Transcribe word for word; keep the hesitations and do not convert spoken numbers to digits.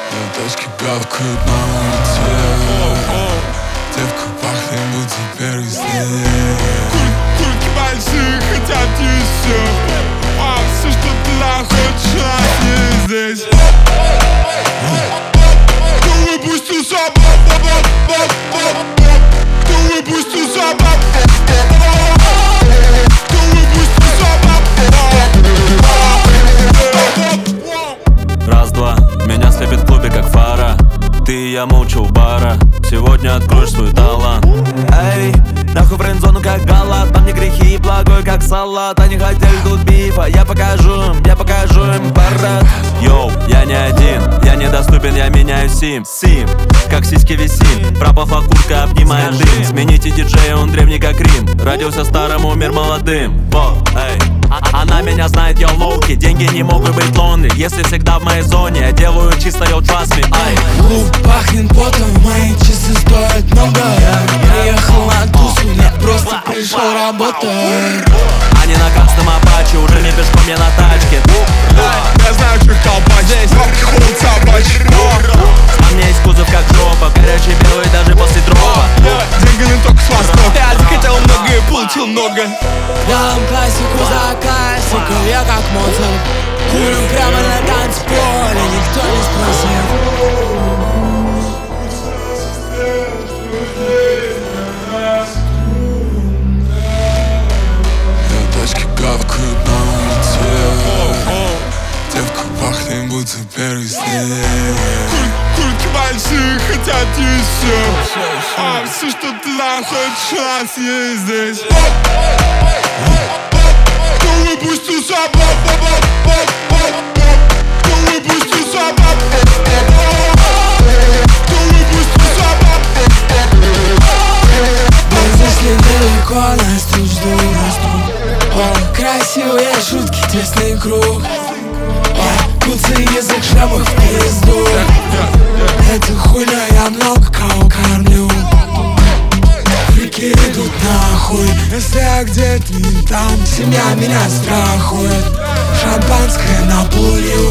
Тачки гавкают на улице. Девка пахнет, будто первый снег. Кульки большие хотят еще. А все, что ты хочешь, нас не здесь. Ты выпустил собак, ты выпустил собак, ты выпустил собак. Раз-два, меня слепит в клубе как фара. Ты и я молча у бара. Сегодня откроешь свой талант. Эй, нахуй френдзону как галат. Там не грехи, благой как салат. Они хотели тут бифа, я покажу им, я покажу им парад. Йоу, я не один, я недоступен, я меняю сим Сим, как сиськи висим. Пропахла куртка, обнимает дым. Смените диджея, он древний как Рим. Родился старым, умер молодым. Вот, эй. Она меня знает, я лоуки. Деньги не могут быть лонли. Если всегда в моей зоне, я делаю чисто, yo, trust me. Ай. Клуб пахнет потом, мои часы стоят много. Я приехал на тусу, я просто пришел работать. Они на красном апаче, уже не пешком, я на тачке. Я знаю, что колбач, здесь бабки ходят собачьи. А мне есть кузов как жопа, горячий белый даже после дропа. Деньги не только с востока. Я захотел много и получил много. Дам классику за классику, я как Моцарт. Курим прямо на танцполе, никто не спросил. Тачки гавкают на улице. Девка пахнет, будто первый снег. Кульки большие хотят еще. А все, что ты хочешь, нас есть здесь. Ты выпустил собак, ты выпустил собак, ты выпустил собак. Мы зашли далеко, нас тут ждут, нас тут. О, красивые шутки, тесный круг. О, куцый язык, шрамах в пизду. Это хуйня, я много кого кормлю. Фрики идут нахуй. Если я где-то не там, семья меня страхует. Шампанское на пулю.